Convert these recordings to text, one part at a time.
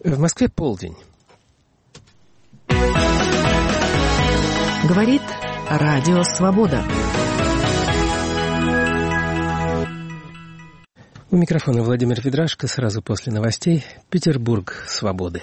В Москве полдень. Говорит Радио Свобода. У микрофона Владимир Ведрашко. Сразу после новостей Петербург свободы.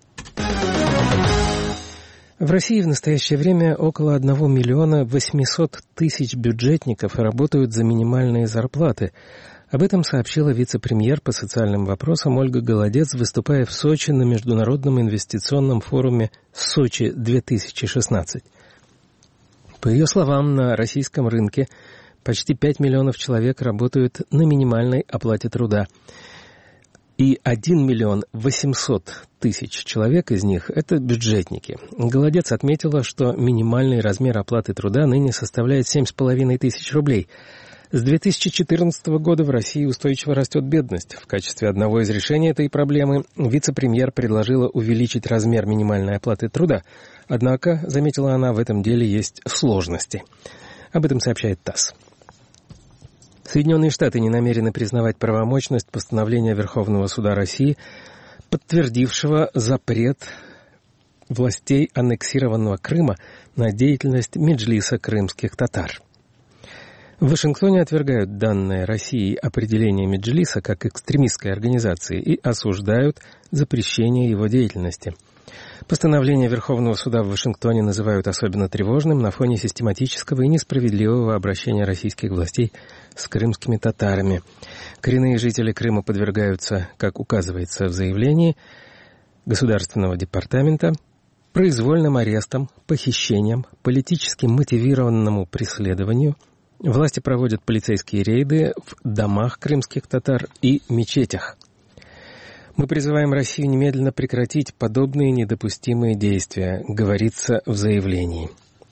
В России в настоящее время около 1 миллиона 800 тысяч бюджетников работают за минимальные зарплаты. Об этом сообщила вице-премьер по социальным вопросам Ольга Голодец, выступая в Сочи на Международном инвестиционном форуме «Сочи-2016». По ее словам, на российском рынке почти 5 миллионов человек работают на минимальной оплате труда. И 1 миллион 800 тысяч человек из них – это бюджетники. Голодец отметила, что минимальный размер оплаты труда ныне составляет 7,5 тысяч рублей. С 2014 года в России устойчиво растет бедность. В качестве одного из решений этой проблемы вице-премьер предложила увеличить размер минимальной оплаты труда. Однако, заметила она, в этом деле есть сложности. Об этом сообщает ТАСС. Соединенные Штаты не намерены признавать правомочность постановления Верховного суда России, подтвердившего запрет властей аннексированного Крыма на деятельность Меджлиса крымских татар. В Вашингтоне отвергают данное Россией определение Меджлиса как экстремистской организации и осуждают запрещение его деятельности. Постановление Верховного суда в Вашингтоне называют особенно тревожным на фоне систематического и несправедливого обращения российских властей с крымскими татарами. Коренные жители Крыма подвергаются, как указывается в заявлении Государственного департамента, произвольным арестам, похищениям, политически мотивированному преследованию. Власти проводят полицейские рейды в домах крымских татар и мечетях. Мы призываем Россию немедленно прекратить подобные недопустимые действия, говорится в заявлении.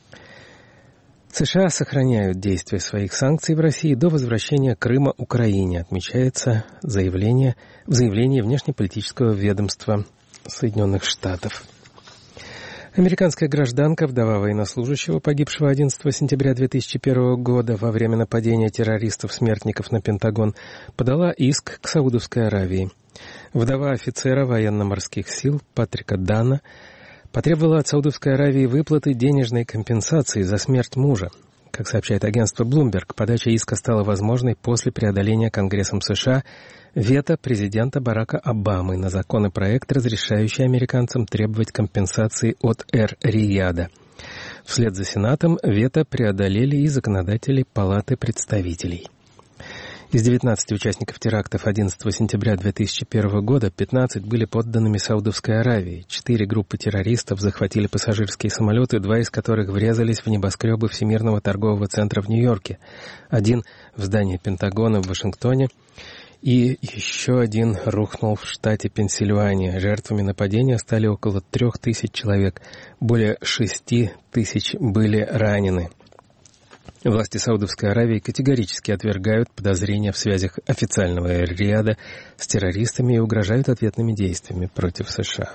США сохраняют действие своих санкций в России до возвращения Крыма Украине, отмечается в заявлении внешнеполитического ведомства Соединенных Штатов. Американская гражданка, вдова военнослужащего, погибшего 11 сентября 2001 года во время нападения террористов-смертников на Пентагон, подала иск к Саудовской Аравии. Вдова офицера военно-морских сил Патрика Дана потребовала от Саудовской Аравии выплаты денежной компенсации за смерть мужа. Как сообщает агентство Bloomberg, подача иска стала возможной после преодоления Конгрессом США вето президента Барака Обамы на законопроект, разрешающий американцам требовать компенсации от Эр-Рияда. Вслед за Сенатом вето преодолели и законодатели Палаты представителей. Из 19 участников терактов 11 сентября 2001 года 15 были подданными Саудовской Аравии. 4 группы террористов захватили пассажирские самолеты, 2 из которых врезались в небоскребы Всемирного торгового центра в Нью-Йорке, 1 в здании Пентагона в Вашингтоне и еще 1 рухнул в штате Пенсильвания. Жертвами нападения стали около 3000 человек, более 6000 были ранены. Власти Саудовской Аравии категорически отвергают подозрения в связях официального Эр-Рияда с террористами и угрожают ответными действиями против США.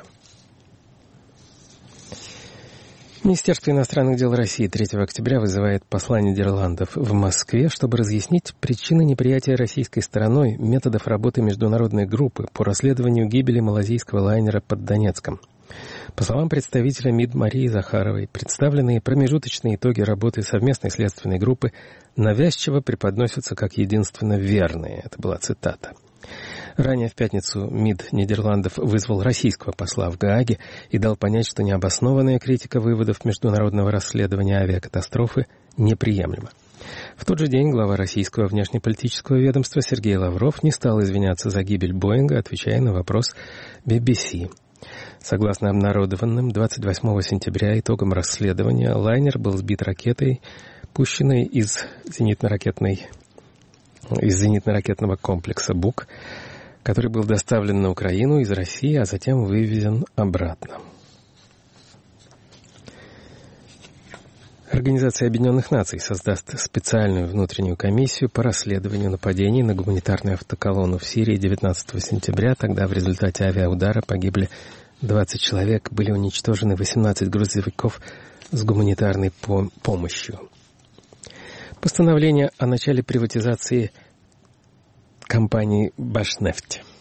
Министерство иностранных дел России 3 октября вызывает посла Нидерландов в Москве, чтобы разъяснить причины неприятия российской стороной методов работы международной группы по расследованию гибели малазийского лайнера под Донецком. По словам представителя МИД Марии Захаровой, представленные промежуточные итоги работы совместной следственной группы навязчиво преподносятся как единственно верные. Это была цитата. Ранее в пятницу МИД Нидерландов вызвал российского посла в Гааге и дал понять, что необоснованная критика выводов международного расследования авиакатастрофы неприемлема. В тот же день глава российского внешнеполитического ведомства Сергей Лавров не стал извиняться за гибель Боинга, отвечая на вопрос BBC. Согласно обнародованным 28 сентября итогам расследования, лайнер был сбит ракетой, пущенной из зенитно-ракетного комплекса «Бук», который был доставлен на Украину из России, а затем вывезен обратно. Организация Объединенных Наций создаст специальную внутреннюю комиссию по расследованию нападений на гуманитарную автоколонну в Сирии 19 сентября. Тогда в результате авиаудара погибли 20 человек, были уничтожены 18 грузовиков с гуманитарной помощью. Постановление о начале приватизации компании «Башнефть».